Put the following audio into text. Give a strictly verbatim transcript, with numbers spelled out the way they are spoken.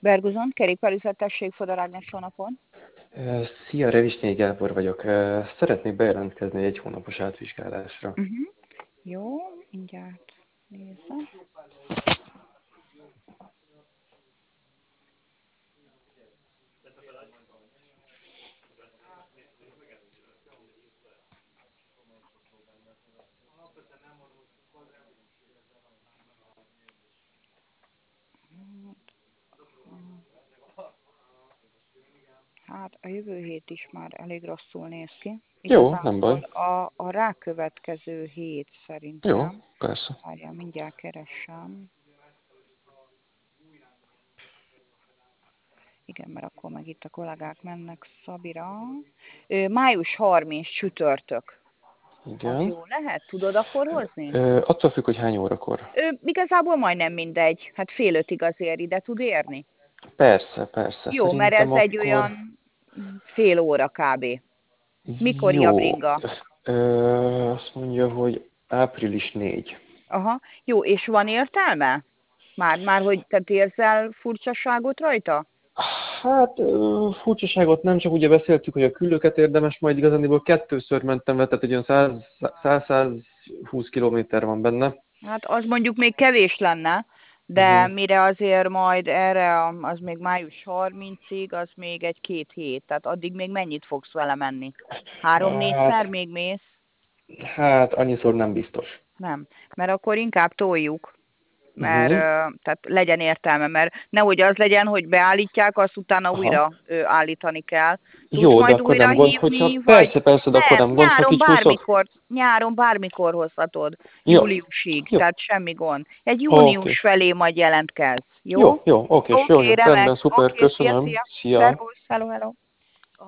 Berguzon, kerékpárüzlettesség Fodor Ágnes honlapon. Szia, Revisnyei Gábor vagyok. Szeretnék bejelentkezni egy hónapos átvizsgálásra. Uh-huh. Jó, mindjárt nézem. Hát a jövő hét is már elég rosszul néz ki. Jó, nem Igazából baj. a, a rákövetkező hét Jó, szerintem. persze. Várjál, mindjárt keresem. Igen, mert akkor meg itt a kollégák mennek Szabira. Ö, május harmincadika csütörtök. Az Igen. jó lehet? Tudod akkor hozni? Ö, attól függ, hogy hány órakor. Ö, igazából majdnem mindegy. Hát fél ötig azért ide tud érni. Persze, persze. Jó, mert Szerintem ez egy akkor... olyan fél óra kb. Mikor Jó. Jabringa? Ö, azt mondja, hogy április negyedike. Aha. Jó, és van értelme? Már, már hogy te érzel furcsaságot rajta? Hát ö, furcsaságot nem, csak ugye beszéltük, hogy a küllőket érdemes, majd igazániból kettőször mentem vele, tehát egy olyan száz-százhúsz kilométer van benne. Hát az mondjuk még kevés lenne, de Uh-huh. mire azért majd erre, az még május harmincadikáig, az még egy-két hét. Tehát addig még mennyit fogsz vele menni? Három-négyszer Hát, még mész? hát annyiszor nem biztos. Nem. Mert akkor inkább toljuk. Mert Uh-huh. tehát legyen értelme, mert nehogy az legyen, hogy beállítják, azt utána Aha. újra ö, állítani kell. Tudsz Jó, de majd akkor újra nem gond, hogyha... hívni, vagy Persze, persze, de akkor nem, nem gond, ha nyáron kicsúszok. bármikor, nyáron bármikor hozhatod, Jó, júliusig, jó, tehát semmi gond. Egy oké. június felé majd jelentkezz, jó? Jó, jó, oké, jó, Oké, jó, remek, rendben, szuper, oké, szia, köszönöm. szia, Szia. szervusz, hello, hello.